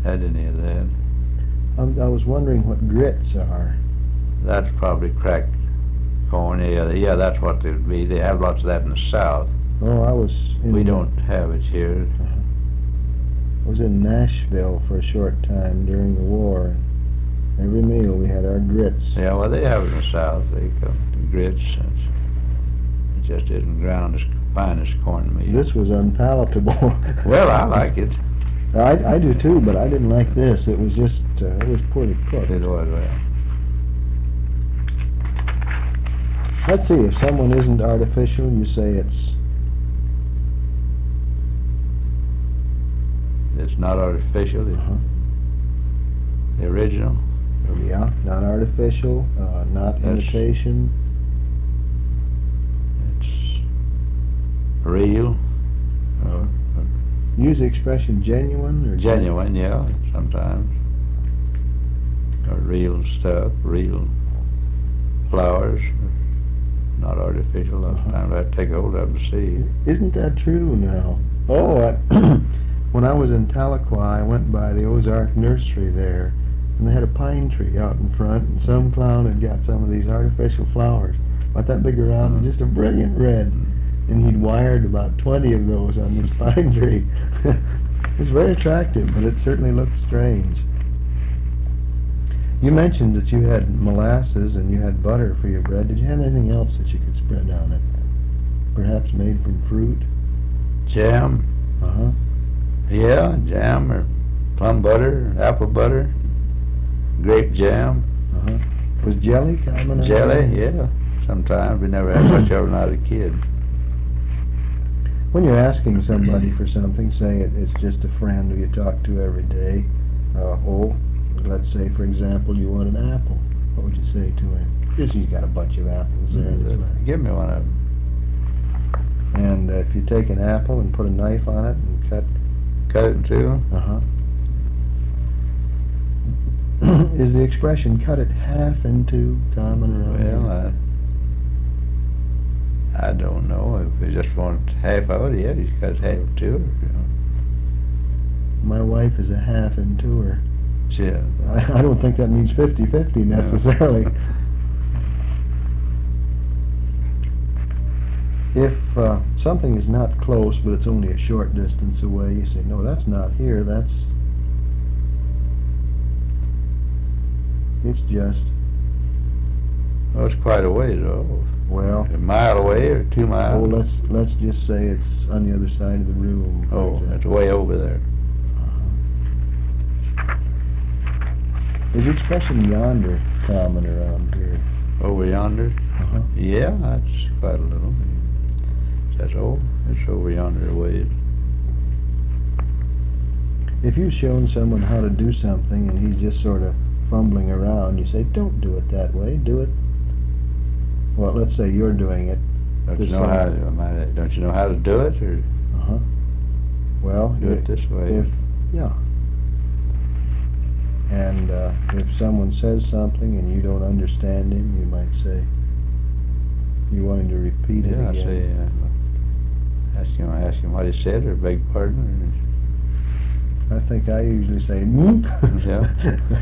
had any of that. I was wondering what grits are. That's probably cracked corn. Yeah, that's what they'd be. They have lots of that in the South. Oh, I was in We don't have it here. I was in Nashville for a short time during the war. Every meal we had our grits. Yeah, well, they have it in the South. They come to grits. It just isn't ground as fine as cornmeal. This was unpalatable. Well, I like it. I do too, but I didn't like this. It was just, it was poorly cooked. It was, well. Let's see, if someone isn't artificial, you say it's not artificial. It's the original. yeah, not artificial, not imitation. It's real. Use the expression genuine or Genuine, yeah, sometimes. Or real stuff, real flowers. Not artificial. Lots of times I take hold of them to see. Isn't that true now? Oh, when I was in Tahlequah, I went by the Ozark nursery there, and they had a pine tree out in front, and some clown had got some of these artificial flowers, about that big around, and just a brilliant red. And he'd wired about 20 of those on this pine tree. It was very attractive, but it certainly looked strange. You mentioned that you had molasses and you had butter for your bread. Did you have anything else that you could spread on it? Perhaps made from fruit? Jam. Uh-huh. Yeah, jam or plum butter, apple butter, grape jam. Uh-huh. Was jelly common? Jelly, yeah. Sometimes we never had much of it when I was a kid. When you're asking somebody for something, say it's just a friend who you talk to every day, let's say, for example, you want an apple. What would you say to him? Just you got a bunch of apples there. Give me one of them. And if you take an apple and put a knife on it and cut it in two. Uh-huh. Is the expression "cut it half in two" common around here? Well, I don't know. If you just want half of it, yeah, you cut half to it. You know. My wife is a half in two-er. Yeah. I don't think that means 50-50 necessarily. No. If something is not close, but it's only a short distance away, you say, no, that's not here, it's just... Oh, it's quite a ways off. Well... A mile away or 2 miles? Oh, let's just say it's on the other side of the room. Oh, it's way over there. Is the expression yonder common around here? Over yonder? Uh-huh. Yeah, that's quite a little. That's it's over yonder a ways. If you've shown someone how to do something and he's just sort of fumbling around, you say, don't do it that way, do it. Well, let's say you're doing it. Don't you know how to do it? Or uh-huh. Well, do it this way. Yeah. And if someone says something and you don't understand him, you might say, you want him to repeat it again. Yeah, I say, ask him what he said, or beg pardon. Or I think I usually say, Yeah.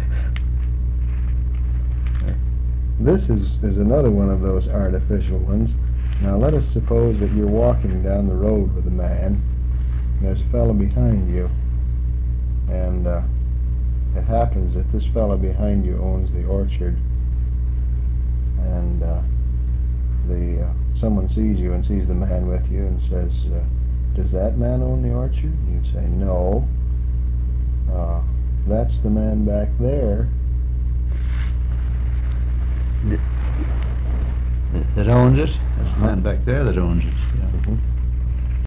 This is another one of those artificial ones. Now let us suppose that you're walking down the road with a man, and there's a fellow behind you, and it happens that this fellow behind you owns the orchard, and someone sees you and sees the man with you and says, does that man own the orchard? And you'd say, no, that's the man back there. That owns it? There's a man back there that owns it. Yeah. Mm-hmm.